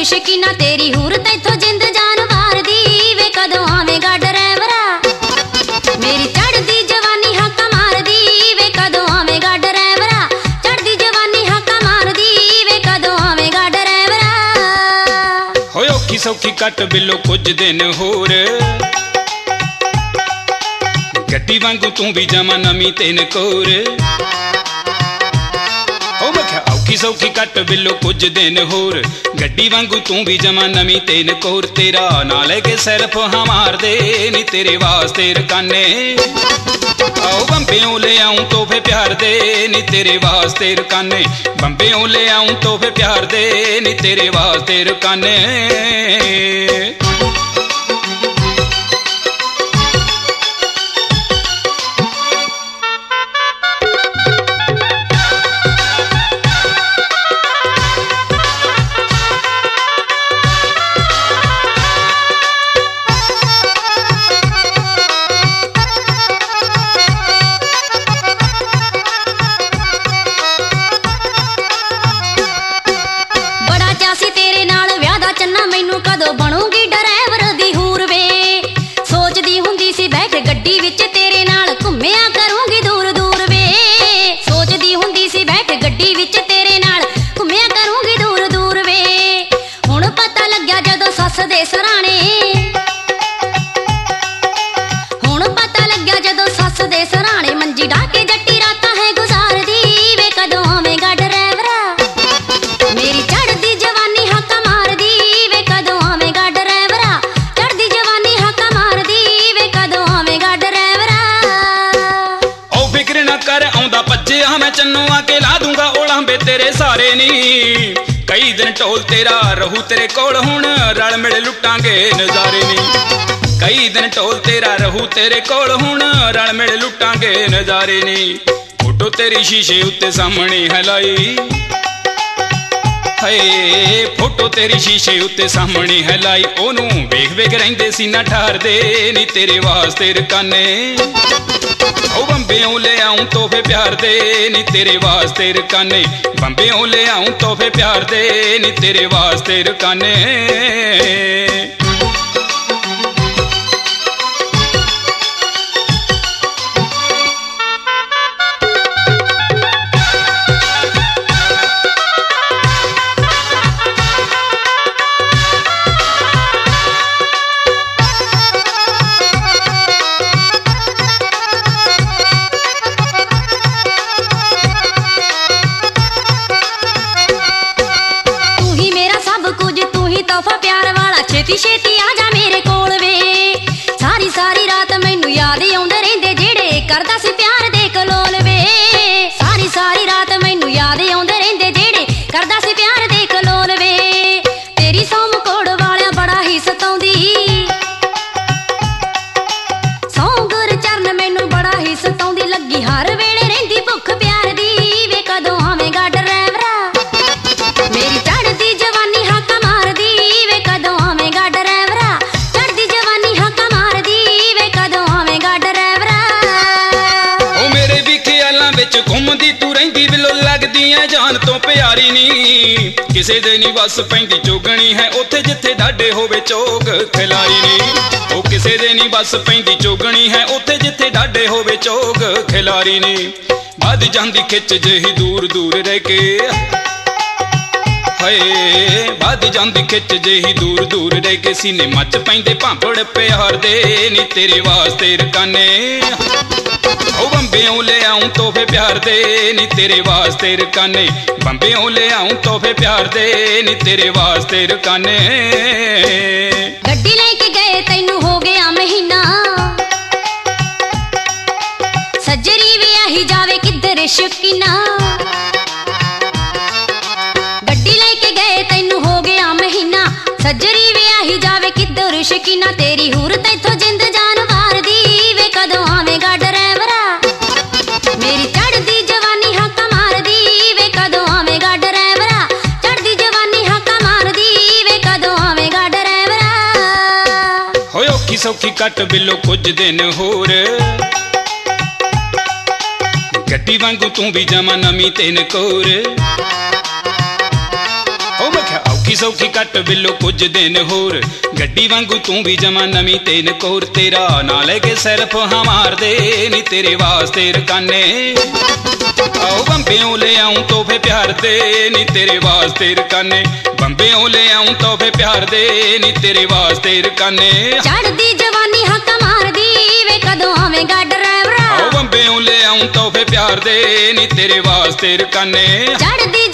शकीना तेरी हूर तैथों जिंद जान वार दी वे कदों आवेगा ड्राइवरा मेरी चढ़दी जवानी हाका मार दी वे कदों आवेगा ड्राइवरा चढ़दी जवानी हाका मार दी वे कदों आवेगा ड्राइवरा होए औखी सौखी कट बिलो कुछ दिन होर गड्डी वांगू तू भी जमा नमी तेन कोर औखी सौखी कट बिलो कुछ दिन होर गड्डी वांगू तू भी जमा नमी तेन कोर तेरा ना लेके सिर्फ हमार दे नी तेरे वास्ते रकाने आओ बंबेओं ले आऊं तोहफे प्यार दे नी तेरे वास्ते रकाने बंबेओं ले आऊं तोहफे प्यार दे नी तेरे वास्ते रकाने कदों बनूंगी ड्राइवर दी हूर वे सोचदी हुंदी सी बैठ गड्डी विच तेरे नाल घुम्मिया करूंगी दूर दूर वे सोचदी हुंदी सी बैठ गड्डी विच तेरे नाल घुम्मिया करूंगी दूर दूर वे हुण पता लग्या जदों सस दे सराणे हुण पता लग्या जदों सस दे सराणे मंजी ढाके जट्टी रातां है गुजार दी वे कदों आवेगा ड्राइवरा मेरी चढ़दी जवानी हाका मार दी मैं चन्नू आके ला दूंगा ओलांबे तेरे सारे नी कई दिन टोल तेरा रहू तेरे कोल हुण रल मिल लुटांगे नजारे नी कई दिन टोल तेरा रहू तेरे कोल हुण रल मिल लुटांगे नजारे नी फोटो तेरी शीशे उत्ते सामने हलाई हाय फोटो तेरी शीशे उत्ते सामने हलाई ओनू वेख वेख रहिंदे सी ना ठार दे नी तेरे वास्ते रकाने बंबेओं ले आऊं तोहफे प्यार दे नी तेरे वास्ते रकाने बंबेओं ले आऊं तोहफे प्यार दे नी तेरे वास्ते रकाने छेती छेती आजा मेरे कोल वे सारी सारी रात मैनू याद आउंदे रहिंदे जेड़े करदा सी प्यार दे कलोल वे सारी सारी रात मैनू याद आउंदे रहिंदे जेड़े करदा सी प्यार दे कलोल वे तेरी सौम कोड़ वालियां बड़ा ही सताउंदी सौंगर चरण मैनू बड़ा ही सताउंदी लगी हर वेले रहिंदी भुख प्यार दी वे कदों आवेगा ड्राइवरा मेरी चढ़दी जवानी हाका मार दी वे कदों घुमदी तू रहिंदी बिलो लगदियां जान तो प्यारी नी किसे दे नी बस पैंदी चोगणी है ओथे जिथे डाडे होवे चोग खिलारी नी ओ किसे दे नी बस पैंदी चोगणी है ओथे जिथे डाडे होवे चोग खिलारी नी बद जांदी खिच जेही दूर दूर रह के हाय बद जांदी खिच जेही दूर दूर रह के सीने मच पैंदे भांपड़ प्यार दे नी तेरे वास्ते रकाने बंबेओं ले आऊं तोहफे प्यार दे नी तेरे वास्ते रकाने बंबेओं ले आऊं तोहफे प्यार दे नी तेरे वास्ते रकाने गड्डी लेके गए तैनू हो गया महीना सज्जरी वे आही जावे किधर शकीना गड्डी लेके गए तैनू हो गया महीना सज्जरी वे आही जावे किधर शकीना तेरी हूर तैथों जिंद जान वार दी वे कदों आवेगा ड्राइवरा मेरी चढ़दी जवानी हाका मार दी वे कदों आवेगा ड्राइवरा चढ़दी जवानी हाका मार दी वे कदों आवेगा ड्राइवरा होए औखी सौखी कट बिलो कुछ दिन होर गड्डी वांगू तू भी जमा नमी तेन कोर ਔਖੀ ਸੌਖੀ ਕੱਟ ਬਿੱਲੋ ਕੁਝ ਦਿਨ ਹੋਰ ਗੱਡੀ ਵਾਂਗੂ ਤੂੰ ਵੀ ਜਮਾ ਨਵੀਂ ਤੇ ਨਕੋਰ ਤੇਰਾ ਨਾਂ ਲੈ ਕੇ ਸਿਰਫ ਮਾਰਦੇ ਨੀ ਤੇਰੇ ਵਾਸਤੇ ਰਕਾਨੇ ਆਓ ਬੰਬਿਓਂ ਲੈ ਆਉਂ ਤੋਹਫੇ ਪਿਆਰ ਦੇ ਨੀ ਤੇਰੇ ਵਾਸਤੇ ਰਕਾਨੇ ਬੰਬਿਓਂ ਲੈ ਆਉਂ ਤੋਹਫੇ ਪਿਆਰ ਦੇ ਨੀ ਤੇਰੇ ਵਾਸਤੇ ਰਕਾਨੇ ਚੜਦੀ ਜਵਾਨੀ ਹੱਕਾ ਮਾਰਦੀ ਵੇ ਕਦੋਂ ਆਵੇਂਗਾ ਡਰਾਈਵਰਾ ਆਓ ਬੰਬਿਓਂ ਲੈ ਆਉਂ ਤੋਹਫੇ ਪਿਆਰ ਦੇ ਨੀ ਤੇਰੇ ਵਾਸਤੇ ਰਕਾਨੇ ਚੜਦੀ